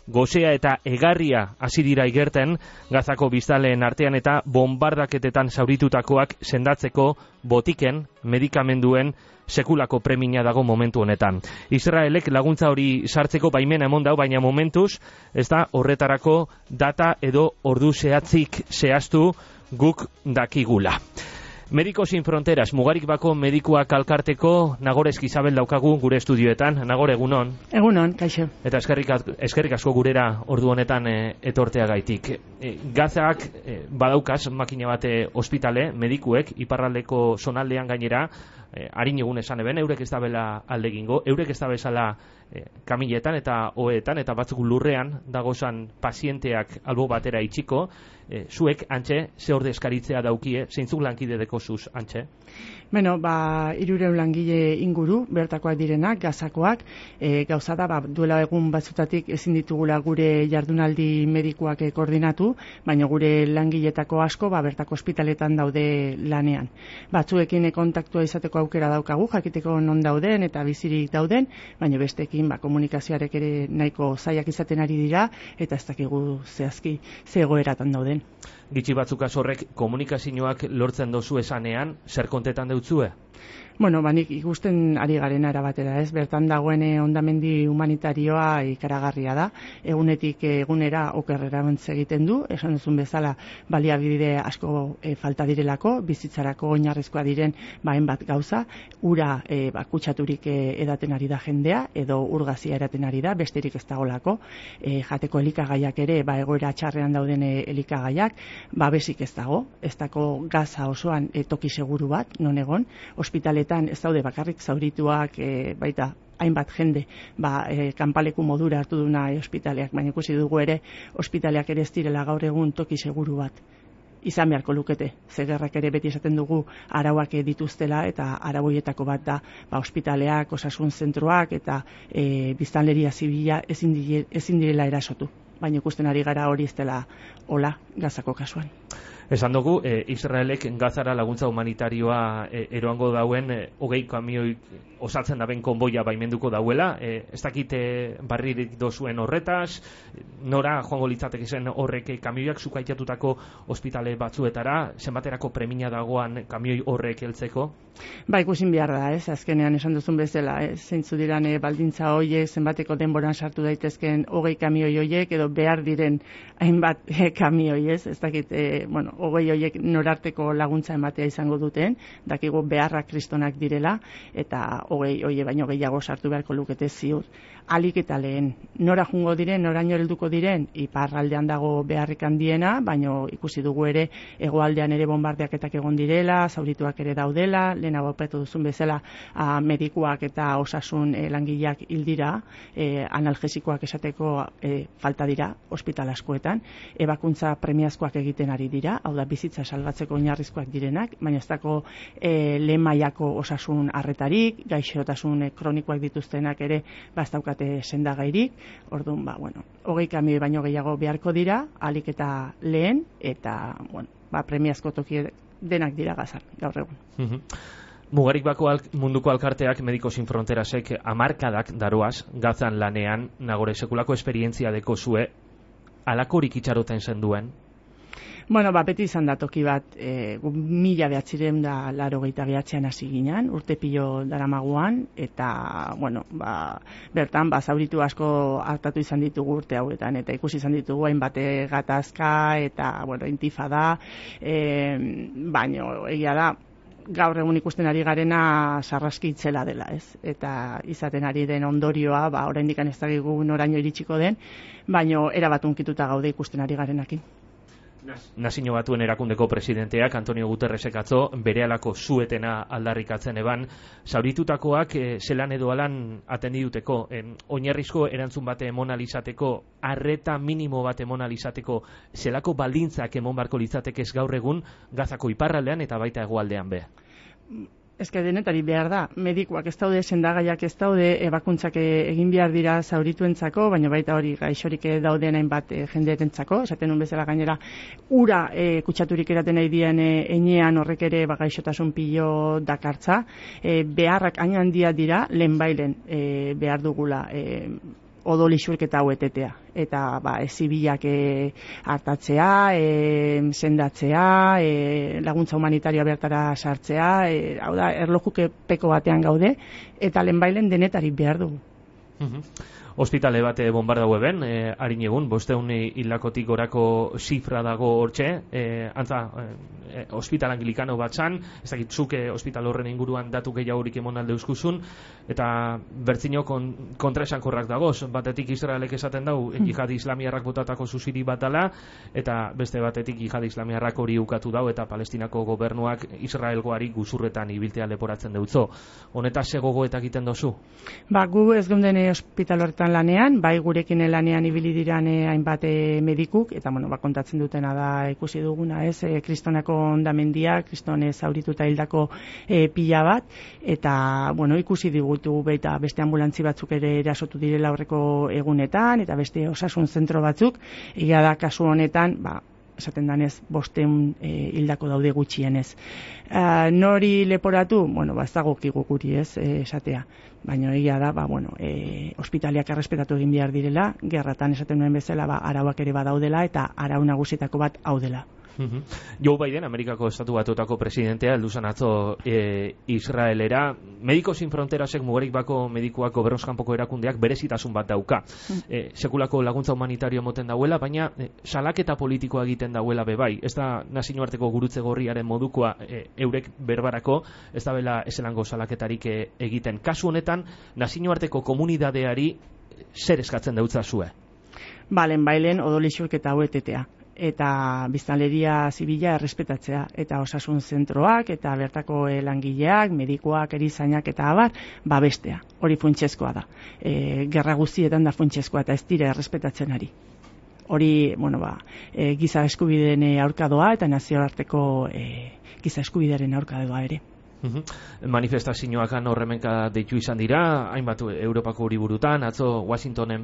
gozea eta egarria hasi dira igerten Gazako biztanleen artean eta bombardaketetan zauritutakoak sendatzeko botiken, medikamenduen sekulako premia dago momentu honetan. Israelek laguntza hori sartzeko baimena emon dau, baina momentuz ez da horretarako data edo ordu zehatzik zehaztu guk dakigula. Medicos Sin Fronteras, mugarik bako medikuak alkarteko Nagore Eskizabel daukagu gure estudioetan. Nagore, egunon. Egunon, kaixo. Eta eskerrik asko gurera ordu honetan etorteagaitik. Gazak badaukaz makina bat ospitale, medikuek, iparraldeko zonaldean gainera, harin egun esan eben, eurek ez da bela aldegingo, eurek ez da bezala kamiletan eta oetan, eta batzuk lurrean dagozan pazienteak albo batera itxiko, zuek, antxe, ze orde eskaritzea daukie, zeintzuk lankide dekozuz, antxe? Beno, 300 langile inguru, bertakoak direnak, gazakoak, gauza da, duela egun batzutatik ezin ditugula gure jardunaldi medikuak koordinatu, baina gure langiletako asko, bertako ospitaletan daude lanean. Batzuekin kontaktua izateko aukera daukagu, jakiteko non dauden eta bizirik dauden, baina bestekin komunikazioarek ere nahiko zailak izaten ari dira, eta ez dakigu zehazki ze egoeratan dauden. Gitxi batzuk horrek komunikazioak lortzen dozu esanean, zer kontetan deutzue? Bueno, nik ikusten ari garen arabatera, ez? Bertan dagoen hondamendi humanitarioa ikaragarria da. Egunetik egunera okerrera egiten du, esan duzun bezala baliabide asko falta direlako, bizitzarako oinarrizkoa diren hainbat gauza, ura kutsaturik edaten ari da jendea, edo urgazia eraten ari da, besterik ez dagolako, jateko elikagaiak ere, egoera txarrean dauden elikagaiak, babesik ez dago Gaza osoan toki seguru bat, non egon, ospitaletan ez daude bakarrik zaurituak, baita hainbat jende kanpaleku modura hartu duna ospitaleak, baina ikusi dugu ere ospitaleak ere ez direla gaur egun toki seguru bat izan beharko lukete. Zegerrak ere beti esaten dugu arauak dituztela, eta arauietako bat da ospitaleak, osasun zentroak eta biztanleria zibila ezin direla erasotu. Baina ikusten ari gara hori ez dela hola Gazako kasuan. Esan dugu, Israelek Gazara laguntza humanitarioa eroango dauen 20 kamioi osatzen daben konboia baimenduko dauela. Ez dakite barririk dozuen horretaz, nora joango litzateke zen horrek kamioiak zukaitatutako ospitale batzuetara, zenbaterako premia dagoan kamioi horrek heltzeko? Ikusin behar da, ez? Azkenean esan duzun bezala, zeintzu diran baldintza hoiek, zenbateko denboran sartu daitezken 20 kamioi hoiek, edo behar diren hainbat kamioi, ez? Ez dakit, 20 hoiek norarteko laguntza ematea izango duten, dakigu beharrak kristonak direla, eta 20 hoiek baino gehiago sartu beharko lukete ziur. Alik eta lehen, nora jungo diren, noraino helduko diren, iparraldean dago beharrik handiena, baino ikusi dugu ere hegoaldean ere bombardeaketak egon direla, zaurituak ere daudela, lehenago aipatu duzun bezala medikuak eta osasun langileak hil dira, analgesikoak esateko falta dira ospital askoetan, ebakuntza premiazkoak egiten ari dira, hau da bizitza salbatzeko oinarrizkoak direnak, baina ez dago lehen mailako osasun arretarik, gaixotasun kronikoak dituztenak ere ez daukate sendagairik, orduan 20 kamioi baino gehiago beharko dira, ahalik eta lehen, eta premiazko toki denak dira Gazan gaur egun. Mugarik bako munduko alkarteak Medicos Sin Fronterasek hamarkadak daroaz Gazan lanean, Nagore, sekulako esperientzia dekozue, alakorik itxaroten zen duen? Beti izan da toki bat, 1989an hasi ginen, urte pilo daramaguan, eta, bertan, zauritu asko hartatu izan ditugu urte hauetan, eta ikusi izan ditugu hainbat gatazka, eta, intifada, baino, egia da, gaur egun ikusten ari garena sarraski itzela dela, ez? Eta izaten ari den ondorioa, oraindik ez dakigu noraino iritsiko den, baino erabat hunkituta gaude ikusten ari garenakin. Nazio Batuen erakundeko presidenteak Antonio Guterresek atzo berehalako zuetena aldarrikatzen eban, zauritutakoak zelan edo alan atendiduteko, oinarrizko erantzun bate emon alizateko, arreta minimo bat emon alizateko, zelako baldintzak emon barko litzatekez gaur egun Gazako iparraldean eta baita hegoaldean be? Eske denetari behar da, medikuak ez daude, sendagaiak ez daude, ebakuntzak egin behar dira zaurituentzako, baina baita hori gaixorik dauden hainbat jendeerentzako, esaten nun bezala gainera ura kutsaturik eraten nahi dien enean horrek ere gaixotasun pilo dakartza, beharrak hain handia dira, lehenbailen behar dugula odol isurketa hau etetea. Eta zibilak hartatzea, sendatzea, laguntza humanitarioa bertara sartzea, hau da, erlojupeko batean gaude, eta lehenbailen denetarik behar dugu. Hospitale bat bombardau eben, harin egun, 500 hilakotik gorako zifra dago hortxe, hospital anglikano bat zan, ez dakit zuke hospital horren inguruan datu gehiagorik emon alde euskuzun, eta bertzino kontraesankorrak dagoz, batetik Israelek esaten dau, jihad islamiarrak botatako zuziri bat dala, eta beste batetik jihad islamiarrak hori ukatu dau, eta Palestinako gobernuak Israelgoari guzurretan ibiltea leporatzen deutzo. Honetaz gogoetak egiten dozu? Gu ez geunden hospital horretan lanean, bai gurekin lanean ibili diran hainbat medikuk, eta kontatzen dutena da ikusi duguna, kristonako ondamendia, kristone zaurituta hildako pila bat, eta ikusi digutu eta beste ambulantzi batzuk ere erasotu direla aurreko egunetan, eta beste osasun zentro batzuk, egia da kasu honetan, esaten danez, 500 hildako daude gutxienez. Nori leporatu? Ez dagokigu guri esatea. Baina egia da, ospitaliak errespetatu egin behar direla, gerratan esaten nuen bezala, arauak ere badaudela, eta arau nagusietako bat hau dela. Joe Biden, Amerikako Estatu Batuetako presidentea, heldu zen atzo Israelera. Mediko Sin Fronterasek mugarik bako medikuak gobernuzkanpoko erakundeak berezitasun bat dauka. Sekulako laguntza humanitario moten dauela, baina salaketa politikoa egiten dauela bebai. Ez da nazioarteko gurutze gorriaren modukoa eurek berbarako, ez da bela eselango salaketarik egiten. Kasu honetan, nazioarteko komunidadeari zer eskatzen dautza zue? Bailen odolixurketa hau etetea. Eta biztanleria zibila errespetatzea, eta osasun zentroak, eta bertako langileak, medikoak, erizainak eta abar, babestea. Hori funtsezkoa da. Gerra guztietan da funtsezkoa, eta ez dira errespetatzen ari. Hori, giza eskubideen aurka doa, eta nazioarteko giza eskubidearen aurka doa ere. Manifestazioak horremenka deitu izan dira, hainbat Europako hiriburutan, atzo Washingtonen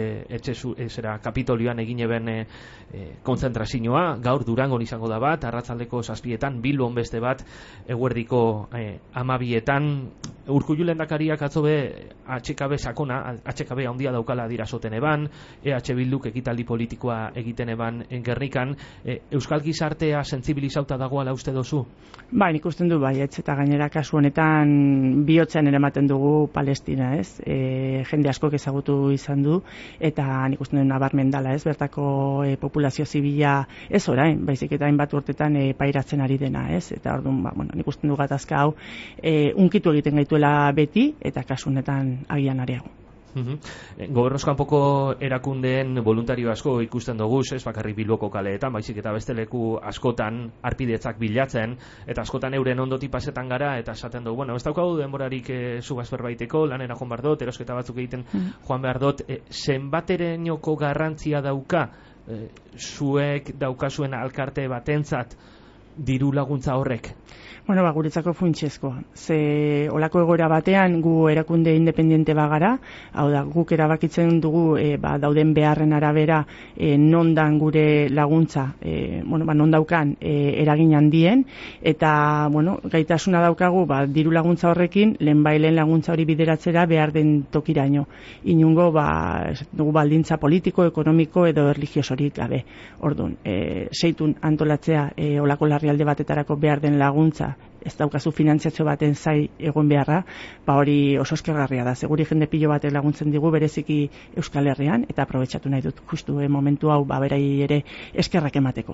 Kapitolioan egin eben kontzentrazioa, gaur Durangon izango da bat, arratsaldeko 7etan, Bilbon beste bat, eguerdiko 12etan, Urkullu lehendakariak atzo be HKB sakona, HKB handia daukala dirasoten eban, EH Bilduk ekitaldi politikoa egiten eban Gernikan, Euskal gizartea sentsibilizauta dagoela uste dozu? Nik usten du baietz, eta gainera kasu honetan bihotzean ere ematen dugu Palestina, jende askok ezagutu izan du, eta nik usten du nabarmen dala, bertako populazio zibila ez orain, baizik eta hainbat urtetan pairatzen ari dena, eta orduan, nik usten du gatazka hau unkitu egiten gaituela beti, eta kasu honetan agian areago. Gobernuzkanpoko erakundeen voluntario asko ikusten dugu, ez bakarrik Bilboko kaleetan, baizik eta beste leku askotan arpidetzak bilatzen, eta askotan euren ondoti pasetan gara, eta esaten dugu, ez daukagu denborarik zugaz berbaiteko, lanera joan behar dut, erosketa batzuk egiten joan behar dut, zenbaterenoko garrantzia dauka, zuek daukazuen alkarte batentzat diru laguntza horrek? Guretzako funtsezkoa. Ze olako egoera batean gu erakunde independiente bagara, hau da, guk erabakitzen dugu dauden beharren arabera non dan gure laguntza, non daukan eragin handien, eta gaitasuna daukagu diru laguntza horrekin lehenbailen laguntza hori bideratzera behar den tokiraino. Inungo dugu baldintza politiko, ekonomiko edo erlijiosorik gabe. Orduan, seitun antolatzea olako larrialde batetarako behar den laguntza, ez daukazu finantziazio baten zai egon beharra, hori oso eskergarria da. Seguri jende pilo batek laguntzen digu bereziki Euskal Herrian, eta aprobetxatu nahi dut justu momentu hau berai ere eskerrak emateko.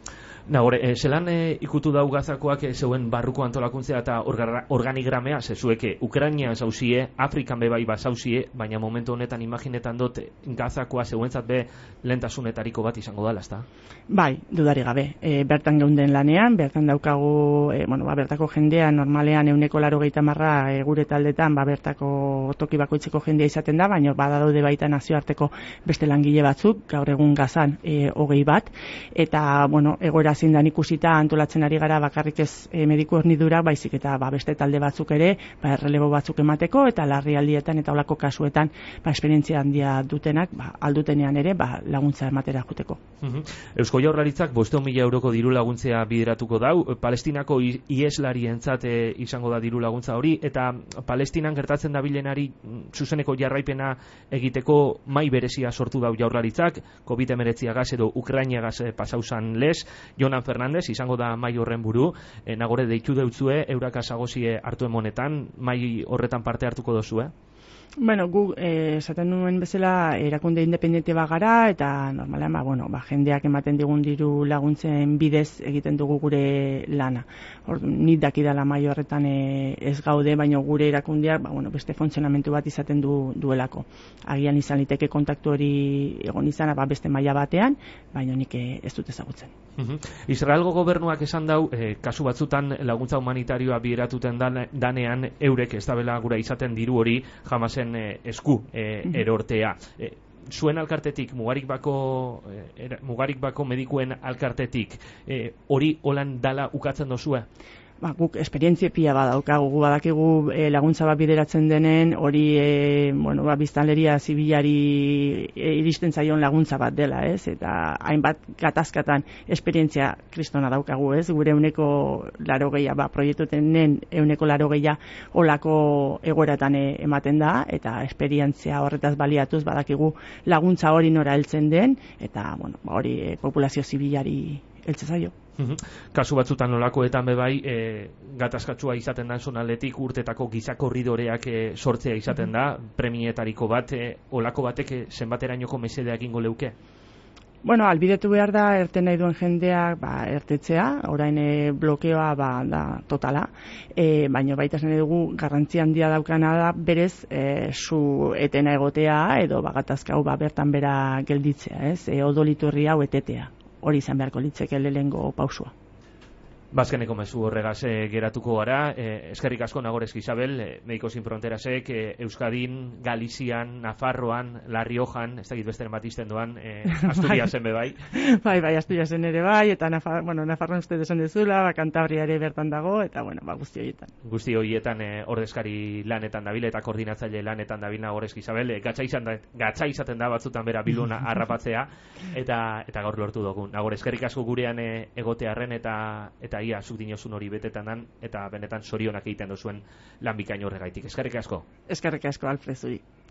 Zelan ikutu dau gazakoak zeuen barruko antolakuntzea eta organigramea, zezueke Ukraina zauzie, Afrikan bebai bazauzie, baina momentu honetan imaginetan dut gazakoa zeuentzat be lehentasunetariko bat izango dala, ezta? Bai, dudari gabe. Bertan geunden lanean, bertan daukagu, bertako jendea normalean 90% gure taldetan, bertako toki bakoitzeko jendea izaten da, baina badaude baita nazioarteko beste langile batzuk, gaur egun Gazan 20 bat, eta egoera zein dan ikusita antolatzen ari gara bakarrik ez mediku hornidura, baizik eta beste talde batzuk ere, errelebo batzuk emateko, eta larrialdietan eta olako kasuetan esperientzia handia dutenak, aldutenean ere laguntza ematera juteko. Eusko Jaurlaritzak 500.000 euroko diru laguntzea bideratuko dau, Palestinako iheslarientzat izango da diru laguntza hori, eta Palestinan gertatzen dabilenari zuzeneko jarraipena egiteko mai berezia sortu dau Jaurlaritzak, COVID-19 edo Ukrainiagaz pasauzan lez, Jonan Fernandez izango da mai horren buru, nagore deitu deutzue, euraka zagozie hartu emonetan, mai horretan parte hartuko dozue? Bueno, gu esaten nuen bezala erakunde independente bagara eta normalean jendeak ematen digun diru laguntzen bidez egiten dugu gure lana. Nik dakidala mai horretan ez gaude, baina gure erakundeak beste funtzionamentu bat izaten duelako. Agian izan liteke kontaktu hori egon izana beste maila batean, baina nik ez dut ezagutzen. Israelgo gobernuak esan dau, kasu batzutan laguntza humanitarioa bideratuten danean eurek ez dabela gura izaten diru hori Hamasen esku erortea. Zuen alkartetik, mugarik bako medikuen alkartetik, hori holan dala ukatzen dozue? Guk esperientzia pila badaukagu, badakigu laguntza bat bideratzen denen hori biztanleria zibilari iristen zaion laguntza bat dela, ez? Eta hainbat gatazkatan esperientzia kristona daukagu, ez? Gure 80%, proiektutenen 80% olako egoeratan ematen da, eta esperientzia horretaz baliatuz badakigu laguntza hori nora heltzen den, eta hori populazio zibilari heltze zaio. Kasu batzutan olakoetan bebai gatazkatsua izaten da zonaldetik urtetako giza korridoreak sortzea izaten da, premietariko bat, olako batek zenbaterainoko mesedea egingo leuke? Albidetu behar da erten nahi duen jendeak ertetzea, orain blokeoa da totala, baina baita zen dugu garrantzi handia daukana da berez zu etena egotea edo gatazka hau bertan bera gelditzea, ez? Odoliturri hau etetea. Hori izan beharko litzeke lehengo pausua. Bazkeneko mezu horregaz geratuko gara, eskerrik asko Nagorezki Isabel, Medicos Sin Fronterasek, Euskadin, Galizian, Nafarroan, La Riojan, ez dakit besteren bat izten doan, Asturiasen bebai. Bai, Asturiasen ere bai, eta Nafarroan uste desan dezula, Kantabria ere bertan dago, eta guzti horietan. Guzti horietan ordezkari lanetan dabil, eta koordinatzaile lanetan dabil Nagorezki Isabel, gatza izaten da batzutan bera biluna harrapatzea, eta gaur lortu dugu. Nagore, eskerrik asko gurean egotearren, eta ia zuk dinozun hori betetan dan, eta benetan zorionak egiten duzuen lan bikain horregaitik. Eskerrik asko. Eskerrik asko, Alfred, zuri.